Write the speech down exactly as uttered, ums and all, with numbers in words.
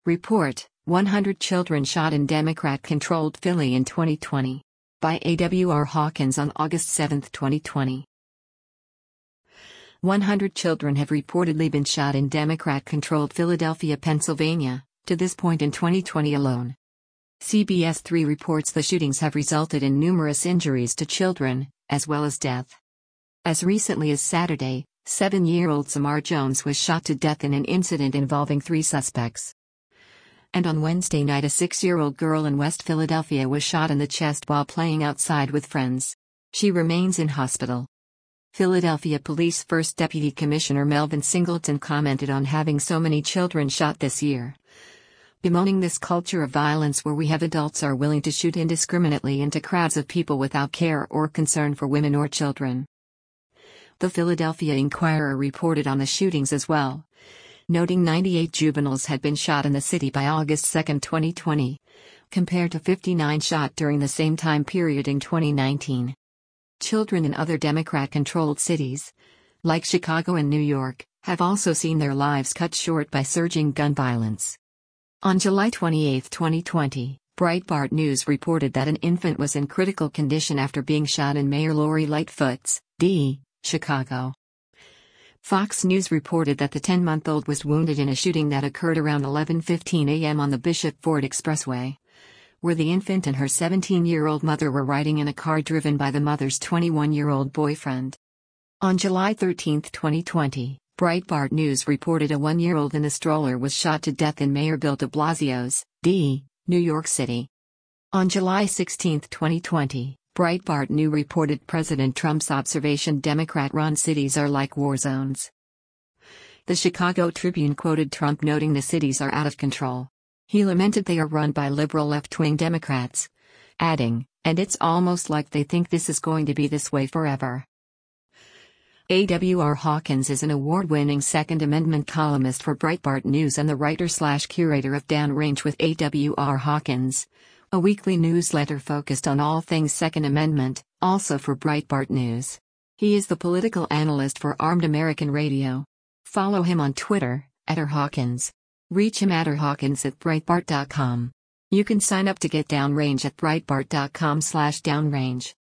Report: one hundred children shot in Democrat-controlled Philly in twenty twenty. By A W R Hawkins on August seventh, twenty twenty. one hundred children have reportedly been shot in Democrat-controlled Philadelphia, Pennsylvania, to this point in twenty twenty alone. C B S three reports the shootings have resulted in numerous injuries to children, as well as death. As recently as Saturday, seven-year-old Samar Jones was shot to death in an incident involving three suspects. And on Wednesday night, a six-year-old girl in West Philadelphia was shot in the chest while playing outside with friends. She remains in hospital. Philadelphia Police First Deputy Commissioner Melvin Singleton commented on having so many children shot this year, bemoaning this culture of violence where we have adults are willing to shoot indiscriminately into crowds of people without care or concern for women or children. The Philadelphia Inquirer reported on the shootings as well, noting ninety-eight juveniles had been shot in the city by August second, twenty twenty, compared to fifty-nine shot during the same time period in twenty nineteen. Children in other Democrat-controlled cities, like Chicago and New York, have also seen their lives cut short by surging gun violence. On July twenty-eighth, twenty twenty, Breitbart News reported that an infant was in critical condition after being shot in Mayor Lori Lightfoot's, D. Chicago. Fox News reported that the ten-month-old was wounded in a shooting that occurred around eleven fifteen a m on the Bishop Ford Expressway, where the infant and her seventeen-year-old mother were riding in a car driven by the mother's twenty-one-year-old boyfriend. On July thirteenth, twenty twenty, Breitbart News reported a one-year-old in a stroller was shot to death in Mayor Bill de Blasio's, D. New York City. On July sixteenth, twenty twenty, Breitbart News reported President Trump's observation Democrat-run cities are like war zones. The Chicago Tribune quoted Trump noting the cities are out of control. He lamented they are run by liberal left-wing Democrats, adding, "And it's almost like they think this is going to be this way forever." A W R Hawkins is an award-winning Second Amendment columnist for Breitbart News and the writer-slash-curator of Downrange with A W R Hawkins, a weekly newsletter focused on all things Second Amendment, also for Breitbart News. He is the political analyst for Armed American Radio. Follow him on Twitter, at r hawkins. Reach him at r hawkins at breitbart dot com. You can sign up to get Downrange at breitbart dot com slash downrange.